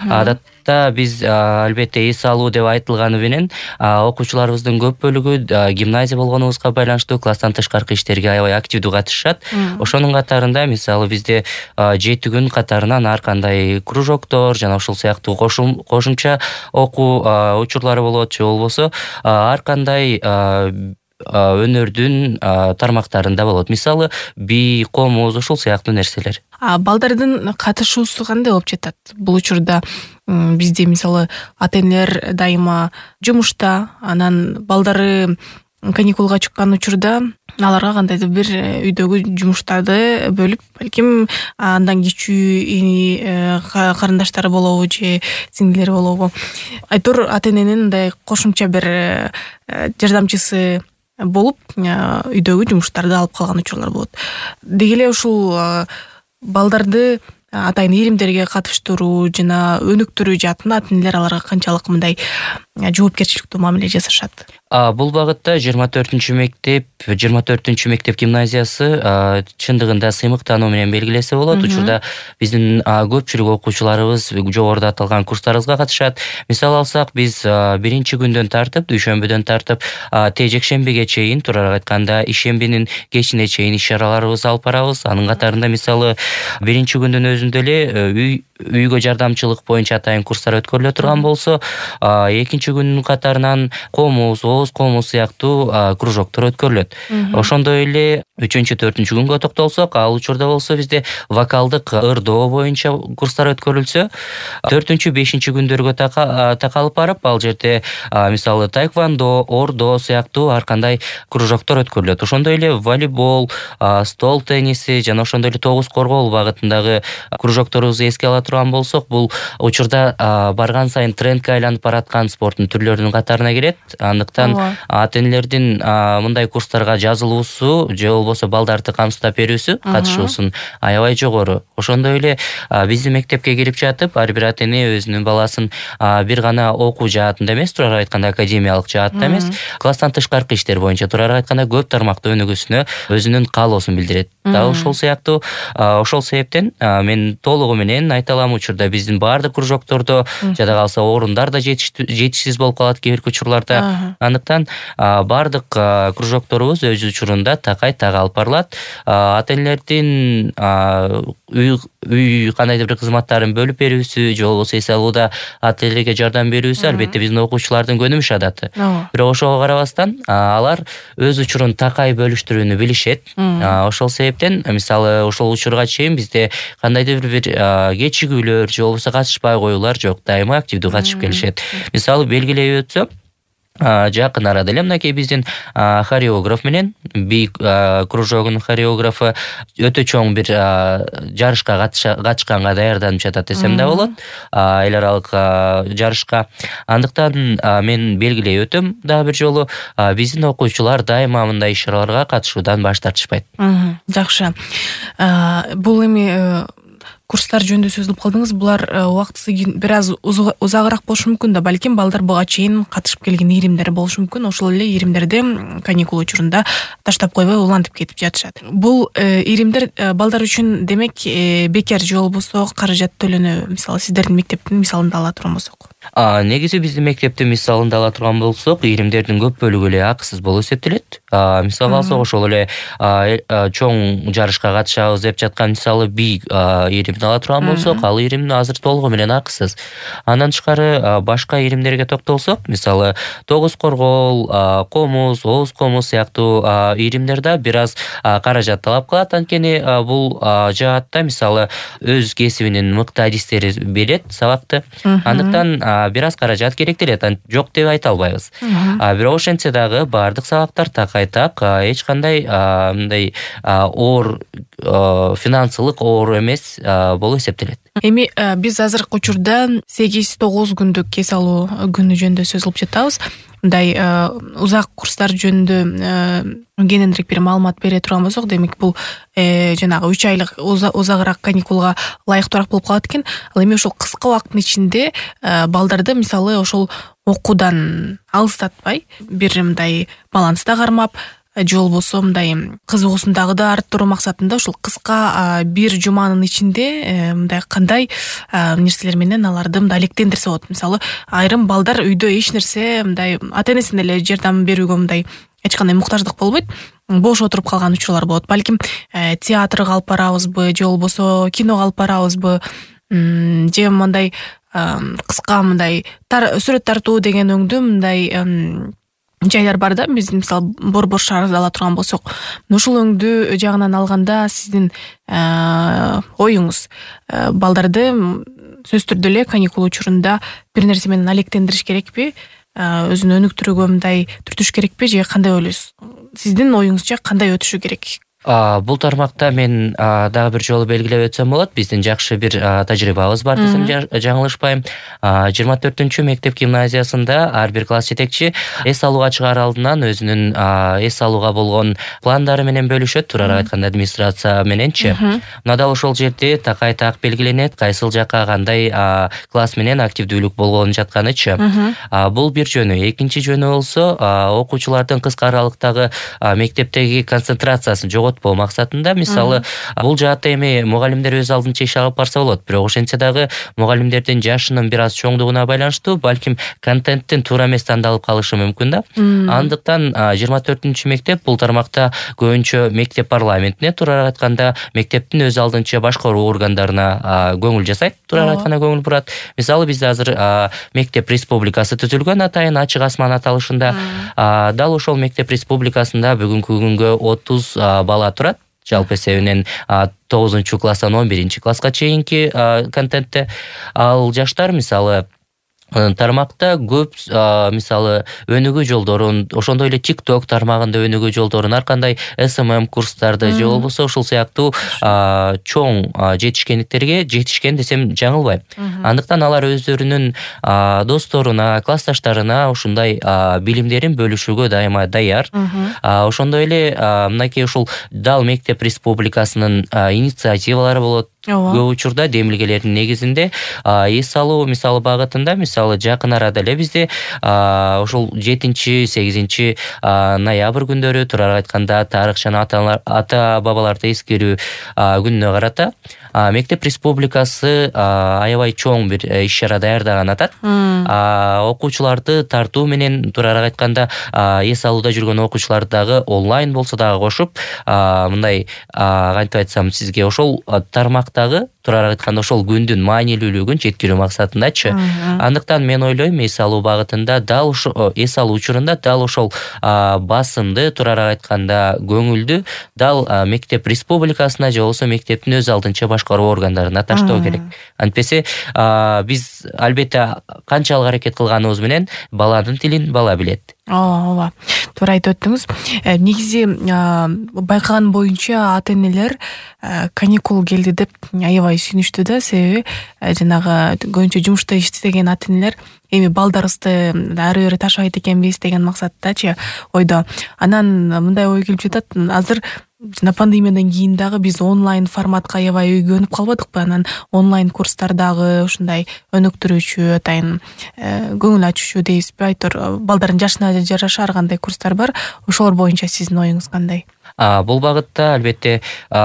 Адатта биз албетте эс алуу деп айтылганы менен окуучуларыбыздын көп бөлүгү гимназия болгонубузга байланыштуу класстан тышкаркы иштерге аябай активдүү катышышат. Ошонун катарында мисалы бизде 7 күн катарынан ар кандай кружоктор жана ошол сыяктуу кошумча окуу учурлары болот же болбосо ар кандай өнөрдүн тармактарында болот. Мисалы би, комуз ушул сыяктуу нерселер. Балдардын катышуусу кандай болуп жатат? Бул учурда бизде мисалы ата-энелер дайыма жумушта, анан балдары каникулга чыккан учурда аларга кандайдыр бир үйдөгү жумуштарды бөлүп, балким андан кичүү карындаштары болобу же сиңдилери болобу. Айтор ата-эненин мындай кошумча бир жардамчысы болуп, үйдөгү жумуштарды алып калган учурлар болот. Деги эле ушул балдарды атайын иримдерге катыштыруу жана өнүктүрүү жаатында ата-энелер аларга канчалык мындай жоопкерчиликтүү мамиле жасашат? Бул багытта 24-мектеп гимназиясы чындыгында сыймыктануу менен белгилесе болот. Учурда биздин көпчүлүк окуучуларыбыз жогоруда аталган курстарыбызга катышат. Мисал алсак, биз биринчи күндөн тартып, дүйшөмбүдөн тартып, жекшембиге чейин, туурараак айтканда ишембинин кечине чейин иш-чараларыбызды алып барабыз. Анын катарында мисалы биринчи күндүн өзүндө эле үйгө жардамчылык боюнча атайын курстар өткөрүлө турган болсо, экинчи күндүн катарынан комуз, ооз комуз сыяктуу кружоктор өткөрүлөт. Ошондой эле 3-4 күнгө токтолсок, ал учурда болсо бизде вокалдык ырдоо боюнча курстар өткөрүлсө, 4-5 күндөргө такалып барып, ал жерде мисалы таэквондо, ордо сыяктуу ар кандай кружоктор өткөрүлөт. Ошондой эле волейбол, стол тенниси жана ошондой эле тогуз коргоо багытындагы кружокторубузду эске ала турган болсок, бул учурда барган сайын трендке айланып бараткан спорттун түрлөрүнүн катарына кирет. Андыктан ата-энелердин мындай курстарга жазылуусу же болбосо балдарды камсыздап берүүсү, катышуусун аябай жогору. Ошондой эле биздин мектепке кирип жатып, ар бир ата-эне өзүнүн баласын бир гана окуу жаатында эмес, туурараак айтканда академиялык жаатта эмес, класстан тышкаркы иштер боюнча туурараак айтканда көп тармактуу өнүгүүсүнө өзүнүн каалоосун билдирет. Дагы ошол сыяктуу, ошол себептен мен толугу менен айта алам, учурда биздин баардык кружоктордо жада калса орундар да жетишсиз болуп калат кээ бир учурларда. Андыктан баардык кружокторубуз өз учурунда такай-так алып барылат. Ата-энелердин үй кандайдыр бир кызматтарын бөлүп берүүсү же болбосо эс алууда ата-энелерге жардам берүүсү албетте биздин окуучулардын көнүмүш адаты. Бирок ошого карабастан алар өз учурун такай бөлүштүрүүнү билишет. Ошол себептен мисалы ошол учурга чейин бизде кандайдыр бир кечигүүлөр же болбосо катышпай коюулар жок, дайыма активдүү катышып келишет. Мисалы белгилей өтсөм, жакын арада эле мынакей биздин хореограф менен би кружогунун хореографы өтө чоң бир жарышка катышканга даярданып жатат десем да болот, эл аралык жарышка. Андыктан мен белгилей өтөм дагы бир жолу, биздин окуучулар дайыма мындай иш-чараларга катышуудан баш тартышпайт. Жакшы. Бул эми курстар жөнүндө сөз кылып калдыңыз. Булар убактысы бир аз узагыраак болушу мүмкүн да, балким балдар буга чейин катышып келген иримдер болушу мүмкүн. Ошол эле иримдерди каникул учурунда таштап койбой улантып кетип жатышат. Бул иримдер балдар үчүн демек бекер же болбосо каражат төлөнөбү? Мисалы сиздердин мектептин мисалында ала турган болсок. Негизи биздин мектептин мисалында ала турган болсок, иримдердин көп бөлүгү эле акысыз болуп эсептелет. Мисалы алсак, ошол эле чоң жарышка катышабыз деп жаткан мисалы би иримин ала турган болсок, ал ирим азыр толугу менен акысыз. Андан тышкары башка иримдерге токтолсок, мисалы тогуз коргоол, комуз, ооз комуз сыяктуу иримдерде бир аз каражат талап кылат. Анткени бул жаатта мисалы өз кесибинин мыкты адистери берет сабакты. Андыктан бир аз каражат керектелет. Жок деп айта албайбыз. Бирок ошентсе дагы баардык сабактар такай-так, эч кандай мындай оор финансылык оор эмес болуп эсептелет. Эми биз азыркы учурда 8-9 күндүк эс алуу күнү жөнүндө сөз кылып жатабыз. Мындай узак курстар жөнүндө кененирээк бир маалымат бере турган болсок, демек бул жанагы 3 айлык узагыраак каникулга ылайыктуураак болуп калат экен. Ал эми ошол кыска убакыттын ичинде балдарды мисалы ошол окуудан алыстатпай, бир мындай баланста кармап, же болбосо мындай кызыгуусун да арттыруу максатында ушул кыска бир жуманын ичинде мындай кандай нерселер менен аларды мындай алектендирсе болот. Мисалы айрым балдар үйдө эч нерсе мындай ата энесине эле жардам берүүгө мындай эч кандай муктаждык болбойт, бош отуруп калган учурлар болот. Балким театрга алып барабызбы же болбосо киного алып барабызбы, же мындай кыска мындай сүрөт тартуу деген өңдүү мындай жайлар бар да. Биз мисалы Борбор шаарында ала турган болсок, ушул өңдүү жагынан алганда сиздин оюңуз балдарды сөзсүз түрдө эле каникул учурунда бир нерсе менен алектендириш керекпи, өзүн өнүктүрүүгө мындай түртүш керекпи, же кандай ойлойсуз? Сиздин оюңузча кандай өтүшү керек? Бул тармакта мен дагы бир жолу белгилеп өтсөм болот. Биздин жакшы бир тажрыйбабыз бар десем жаңылышпайм. 24-чү мектеп гимназиясында ар бир класс жетекчи эс алууга чыгаар алдынан өзүнүн эс алууга болгон пландары менен бөлүшөт, туурараак айтканда администрация мененчи. Мына дал ошол жерде такай так белгиленет, кайсыл жакка кандай класс менен активдүүлүк болгон жатканычы. Бул бир жөнү. Экинчи жөнү болсо, окуучулардын кыска аралыктагы мектептеги концентрациясын жоготпоо максатында, мисалы бул жаатта эми мугалимдер өз алдынча иш алып барса болот, бирок ошентсе дагы мугалимдердин жашынын бир аз чоңдугуна байланыштуу балким контенттин туура эмес тандалып калышы мүмкүн да. Андыктан 24-чү мектеп бул тармакта көбүнчө мектеп парламентине, туурараак айтканда мектептин өз алдынча башкаруу органдарына көңүл жасайт, туурараак айтканда көңүл бурат. Мисалы бизде азыр мектеп республикасы түзүлгөн, атайын ачык асман аталышында. Дал ошол мектеп республикасында бүгүнкү күнгө 30 бала турат. Жалпы эсебинен 9-класстан 11-класска чейинки контентте. Ал жаштар мисалы тармакта көп мисалы өнүгүү жолдорун, ошондой эле TikTok тармагында өнүгүү жолдорун, ар кандай SMM курстарды же болбосо ушул сыяктуу чоң жетишкендиктерге жетишкен десем жаңылбайм. Андыктан алар өздөрүнүн досторуна, классташтарына ушундай билимдерин бөлүшүүгө дайыма даяр. Ошондой эле мынакей ушул дал мектеп республикасынын инициативалары болот. Көп учурда демилгелердин негизинде эс алуу мисалы багытында, мисалы жакын арада эле бизде ошол 7-8 ноябрь күндөрү, туурараак айтканда тарыхчаны ата бабаларды эскерүү күнүнө карата мектеп республикасы аябай чоң бир иш чара даярдаган атат. Окуучуларды тартуу менен, туурараак айтканда эс алууда жүргөн окуучуларды дагы онлайн болсо дагы кошуп, мындай кантип айтсам сизге, ошол тармактагы туурараак айтканда ошол күндүн маанилүүлүгүн жеткирүү максатындачы. Андыктан мен ойлойм, эс алуу багытында дал ошол эс алуу учурунда дал ошол басымды, туурараак айтканда көңүлдү дал мектеп республикасына же болбосо мектептин өз алдынча башкаруу органдарына таштоо керек. Антпесе биз албетте канчалык аракет кылганыбыз менен баланын тилин бала билет. Ооба, туура айтып өттүңүз. Негизи байкаган боюнча ата энелер каникул келди деп аябай сүйүнүштү да, себеби жанагы көбүнчө жумушта иштеген ата энелер эми балдарыбызды ары бери ташабайт экенбиз деген максаттачы ойдо. Анан мындай ой келип жатат, азыр жана пандемиядан кийин дагы биз онлайн форматка аябай өйгөнүп калбадыкпы? Анан онлайн курстар дагы ушундай өнүктүрүүчү, атайын көңүл ачуучу дейсизби? Айтор балдардын жашына жараша ар кандай курстар бар. Ошолор боюнча сиздин оюңуз кандай? Бул багытта албетте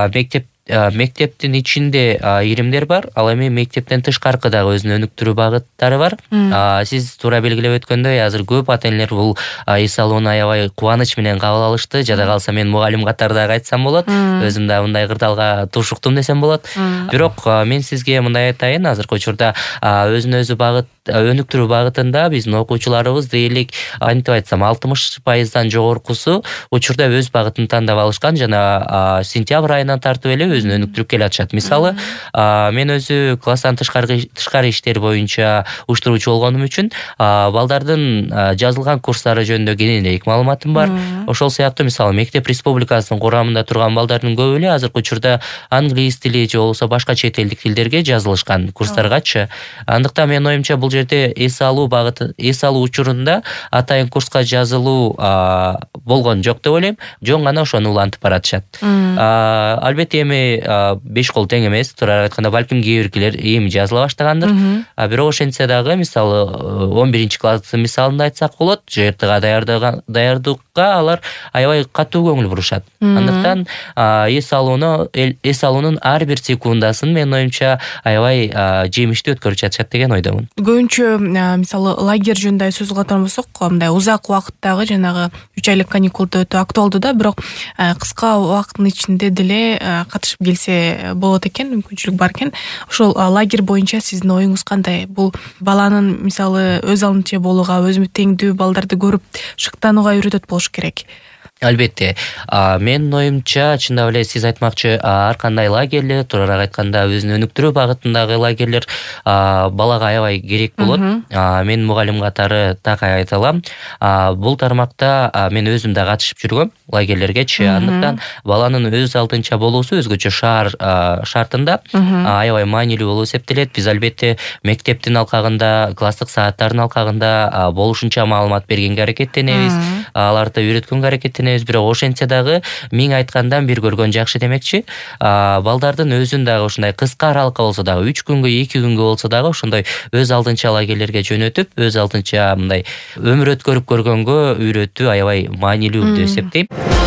мектептин ичинде иримдер бар, ал эми мектептен тышкаркы дагы өзүнүн өнүктүрүү багыттары бар. Сиз туура белгилеп өткөндөй, азыр көп ата энелер бул эс алууну аябай кубаныч менен кабыл алышты. Жада калса мен мугалим катарында айтсам болот, өзүм да мындай кырдаалга тушуктум десем болот. Бирок мен сизге мындай айтайын, азыркы учурда өзүнө өзү багыт өнүктүрүү багытында биздин окуучуларыбыз дээрлик, антип айтсам 60%дан жогоркусу учурда өз багытын тандап алышкан жана сентябрь айынан тартып эле өзүн өнүктүрүп келе атышат. Мисалы, мен өзү класстан тышкары иштер боюнча уюштуруучу болгонум үчүн балдардын жазылган курстары жөнүндө кененирээк маалыматым бар. Ошол сыяктуу мисалы мектеп республикасынын курамында турган балдардын көбү эле азыркы учурда англис тили же болбосо башка чет элдик тилдерге жазылышкан курстаргачы. Андыктан менин оюмча бул жерде эс алуу багыты, эс алуу учурунда атайын курска жазылуу болгон жок деп ойлойм. Жөн гана ошону улантып баратышат. Албетте эми эми 5 кол тең эмес, туурараак айтканда балким кээ биркилер эми жазыла баштагандыр. Бирок ошентсе дагы мисалы 11-класс мисалында айтсак болот, ЖРТга даярдыкка алар аябай катуу көңүл бурушат. Андыктан эс алуунун ар бир секундасын менин оюмча аябай жемиштүү өткөрүп жатышат деген ойдомун. Көбүнчө мисалы лагерь жөнүндө сөз кылатын болсок, мындай узак убакыттагы жанагы 3 айлык каникулда өтө актуалдуу да, бирок кыска убакыттын ичинде деле катышып келсе болот экен, мүмкүнчүлүк бар экен. Ошол лагерь боюнча сиздин оюңуз кандай? Бул баланын мисалы өз алдынча болууга, өзүмө теңдүү балдарды көрүп шыктанууга үйрөтөт болуш керек. Албетте, менин оюмча чындап эле сиз айтмакчы, ар кандай лагерлер, туурараак айтканда өзүн өнүктүрүү багытындагы лагерлер балага аябай керек болот. Мен мугалим катары так айта алам. Бул тармакта мен өзүм да катышып жүргөм лагерлергечи. Андыктан баланын өз алдынча болуусу өзгөчө шаар шартында аябай маанилүү болуп эсептелет. Биз албетте мектептин алкагында, класстык сааттардын алкагында болушунча маалымат бергенге аракеттенебиз, аларды үйрөткөнгө аракеттенебиз. Бирок ошентсе дагы миң айткандан бир көргөн жакшы демекчи. Балдардын өзүн дагы ушундай кыска аралыкка болсо дагы 3 күнгө, 2 күнгө болсо дагы ошондой өз алдынча лагерлерге жөнөтүп, өз алдынча мындай өмүр өткөрүп көргөнгө үйрөтүү аябай маанилүү деп эсептейм.